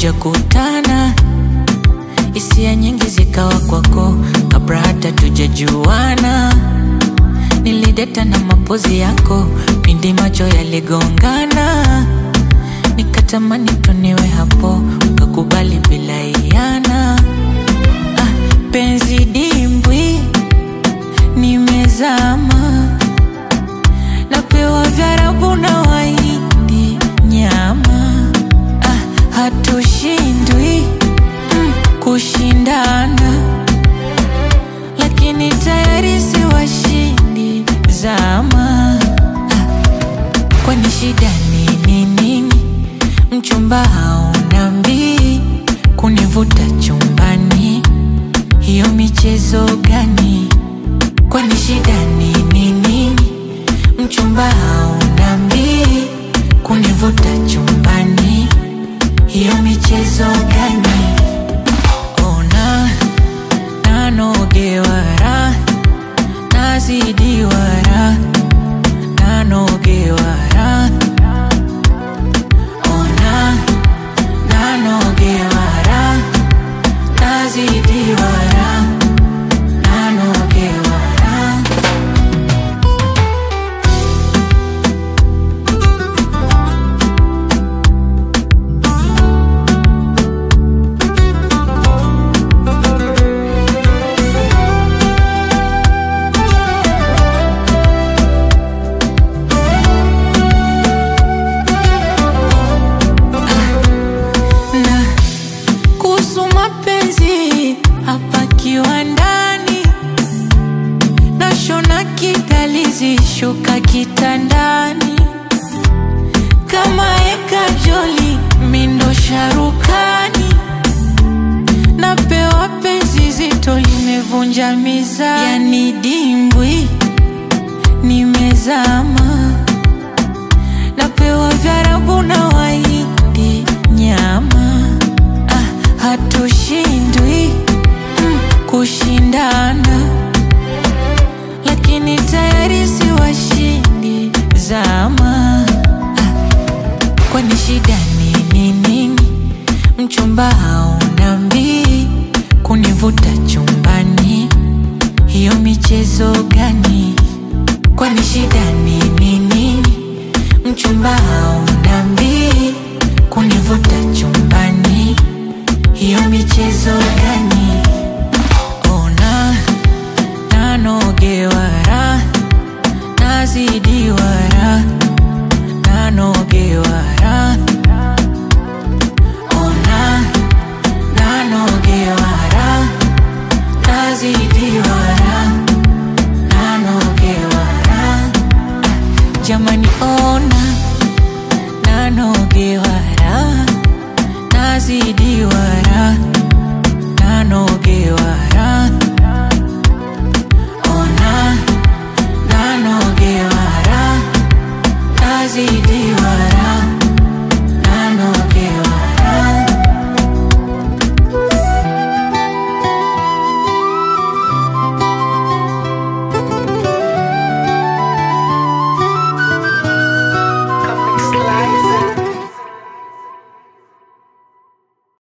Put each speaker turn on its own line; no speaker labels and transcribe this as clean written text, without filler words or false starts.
tujakutana, hisia nyingi zikawa kwako kabla hata tujajuana. Nilideta na mapozi yako pindi macho yaligongana, nikatamani tuniwe hapo, ukakubali bila iana. Penzi dimbwi nimezama, napewa vyarabu na Wahindi nyama. Hatushindwi kushindana, lakini tayari si washindi zama. Kwani shida ni nini? Mchumba haunambii kunivuta chumbani, hiyo michezo gani? Kwani shida ni nini? Mchumba haunambii kunivuta chumbani, hiyo michezo gani? Ona nanogewara, nazidiwara, nanogewara. Ona nanogewara, nazidiwara, nanogewara. Hapa kiwandani nashona kidalizi, shuka kitandani, kama Eka Joli mindo sharukani. Napewa penzi zito limevunja mizani, yani dimbwi nimezama, napewa vyarabu na Wahindi nyama. Hatushindwi kushindana, lakini tayari si washindi zama. Kwani shida ni nini? Mchumba haunambii kunivuta chumbani, hiyo michezo gani? Kwani shida ni nini? Mchumba haunambii kunivuta chumbani,